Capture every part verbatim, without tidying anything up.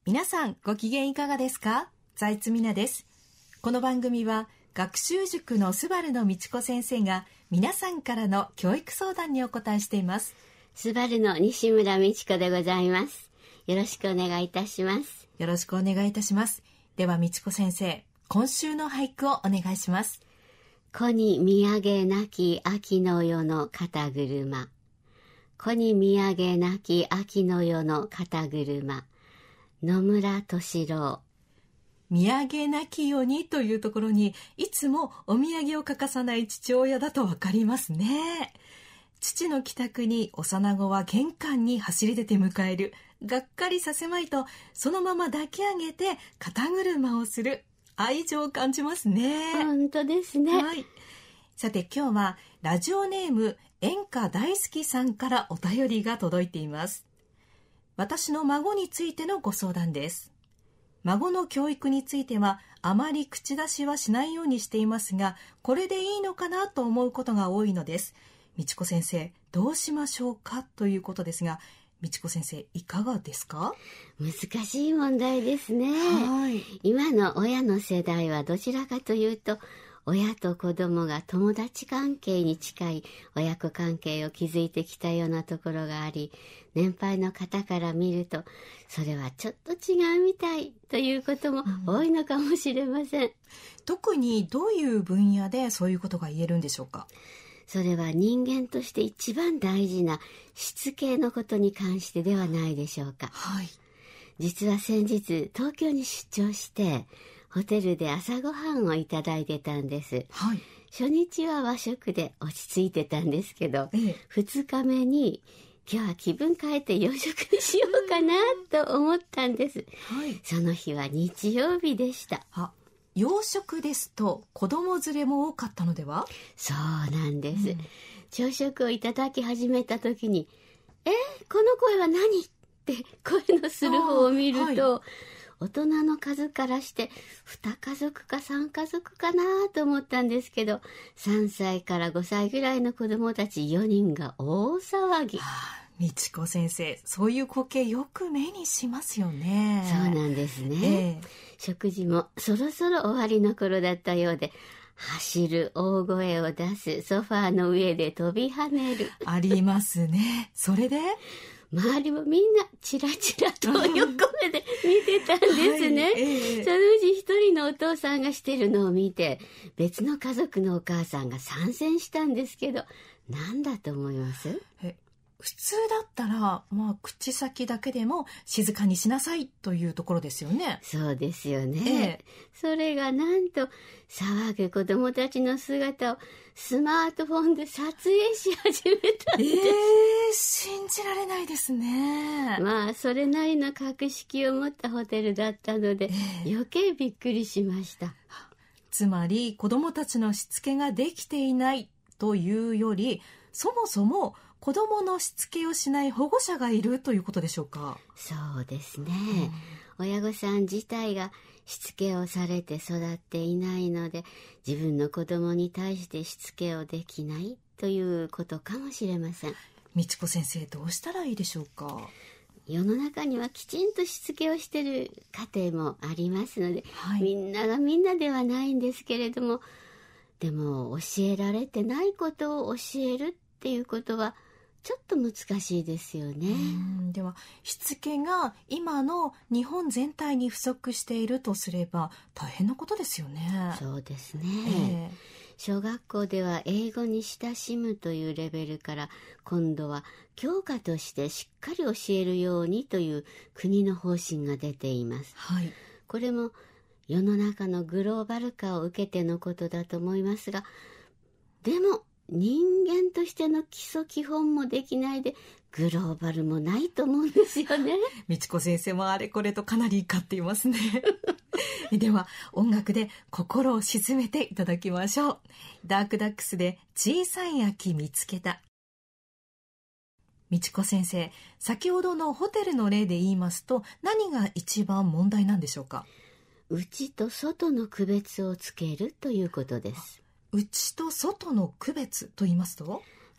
皆さんご機嫌いかがですか？財津美奈です。この番組は学習塾のスバルの道子先生が皆さんからの教育相談にお答えしています。 スバルの西村美智子でございます。よろしくお願いいたします。 よろしくお願いいたします。では美智子先生、今週の俳句をお願いします。 子に見上げなき秋の夜の肩車。子に見上げなき秋の夜の肩車。野村敏郎。 見上げなきようにというところにいつもお土産を欠かさない父親だとわかりますね。父の帰宅に幼子は玄関に走り出て迎える。がっかりさせまいとそのまま抱き上げて肩車をする。愛情を感じますね。 本当ですね、 はい、さて今日はラジオネーム演歌大好きさんからお便りが届いています。私の孫についてのご相談です。孫の教育についてはあまり口出しはしないようにしていますが、これでいいのかなと思うことが多いのです。美智子先生、どうしましょうかということですが、美智子先生いかがですか？ 難しい問題ですね。 はい、 今の親の世代はどちらかというと、親と子供が友達関係に近い親子関係を築いてきたようなところがあり、年配の方から見るとそれはちょっと違うみたいということも多いのかもしれません、うん、 特にどういう分野でそういうことが言えるんでしょうか？ それは人間として一番大事なしつけのことに関してではないでしょうか。 はい、 実は先日東京に出張してホテルで朝ごはんをいただいてたんです、 はい、 初日は和食で落ち着いてたんですけど、 ええ、 ふつかめに今日は気分変えて洋食にしようかなと思ったんです、 はい、 その日は日曜日でした。 あ、洋食ですと子供連れも多かったのでは？ そうなんです、うん、朝食をいただき始めた時にえー、この声は何って声のする方を見ると、はい、大人の数からしてに家族かさん家族かなと思ったんですけど、さんさいからごさいぐらいの子供たちよにんが大騒ぎ。 はあ、美智子先生、そういう光景よく目にしますよね。 そうなんですね、えー、食事もそろそろ終わりの頃だったようで、走る、大声を出す、ソファーの上で飛び跳ねる。 ありますね。それで周りもみんなチラチラと横目で見てたんですね、はい、えー、そのうち一人のお父さんがしてるのを見て、別の家族のお母さんが参戦したんですけど、何だと思います？ え普通だったら、まあ、口先だけでも静かにしなさいというところですよね。 そうですよね、ええ、それがなんと騒ぐ子供たちの姿をスマートフォンで撮影し始めたんです。 えー、信じられないですね。 まあそれなりの格式を持ったホテルだったので、えー、余計びっくりしました。 つまり子供たちのしつけができていないというより、そもそも子供のしつけをしない保護者がいるということでしょうか？ そうですね、うん、親御さん自体がしつけをされて育っていないので、自分の子供に対してしつけをできないということかもしれません。 美智子先生、どうしたらいいでしょうか？ 世の中にはきちんとしつけをしている家庭もありますので、はい、みんながみんなではないんですけれども、でも教えられてないことを教えるっていうことはちょっと難しいですよね。 うん、ではしつけが今の日本全体に不足しているとすれば大変なことですよね。 そうですね、 えー、 小学校では英語に親しむというレベルから今度は教科としてしっかり教えるようにという国の方針が出ています、 はい、 これも世の中のグローバル化を受けてのことだと思いますが、でも人間としての基礎基本もできないでグローバルもないと思うんですよね。 美智子先生もあれこれとかなり怒っていますね。では音楽で心を鎮めていただきましょう。ダークダックスで小さい秋見つけた。美智子先生、先ほどのホテルの例で言いますと何が一番問題なんでしょうか？ 内と外の区別をつけるということです。 内と外の区別と言いますと？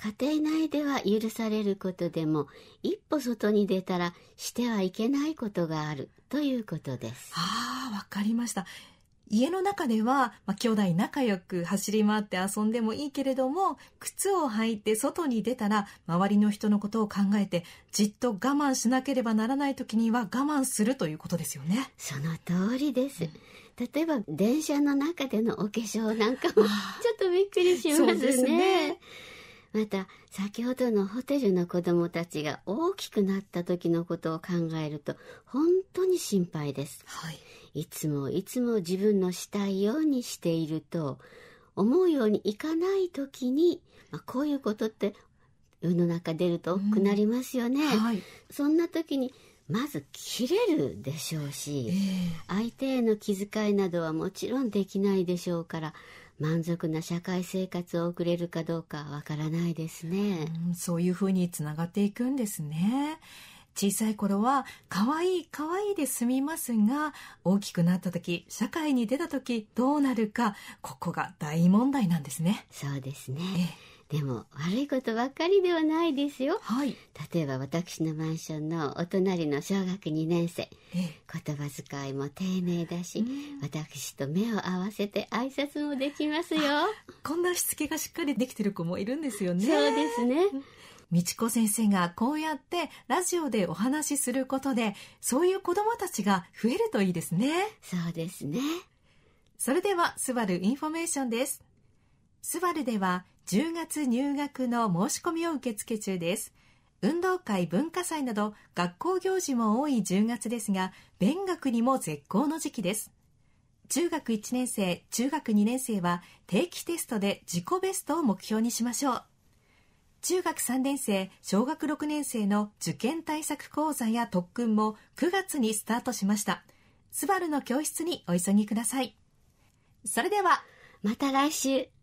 家庭内では許されることでも、一歩外に出たらしてはいけないことがあるということです。 ああ、わかりました。家の中では、まあ、兄弟仲良く走り回って遊んでもいいけれども、靴を履いて外に出たら周りの人のことを考えてじっと我慢しなければならない時には我慢するということですよね。 その通りです、うん、例えば電車の中でのお化粧なんかもちょっとびっくりしますね。そうですね。また先ほどのホテルの子どもたちが大きくなった時のことを考えると本当に心配です、はい、いつもいつも自分のしたいようにしていると思うようにいかない時に、まあ、こういうことって世の中出ると多くなりますよね、うんはい、そんな時にまず切れるでしょうし、えー、相手への気遣いなどはもちろんできないでしょうから、満足な社会生活を送れるかどうかわからないですね、 うん、そういうふうにつながっていくんですね。小さい頃は可愛い可愛いで済みますが、大きくなった時、社会に出た時どうなるか、ここが大問題なんですね。 そうですね、ええ、でも悪いことばっかりではないですよ、はい、例えば私のマンションのお隣の小学にねん生、ええ、言葉遣いも丁寧だし、うん、私と目を合わせて挨拶もできますよ。 こんなしつけがしっかりできてる子もいるんですよね。 そうですね。 美智子先生がこうやってラジオでお話しすることで、そういう子どもたちが増えるといいですね。 そうですね。 それではスバルインフォメーションです。スバルではじゅうがつ入学の申し込みを受付中です。運動会、文化祭など学校行事も多いじゅうがつですが、勉学にも絶好の時期です。中学いちねん生、中学にねん生は定期テストで自己ベストを目標にしましょう。中学さんねん生、小学ろくねん生の受験対策講座や特訓もくがつにスタートしました。スバルの教室にお急ぎください。それではまた来週。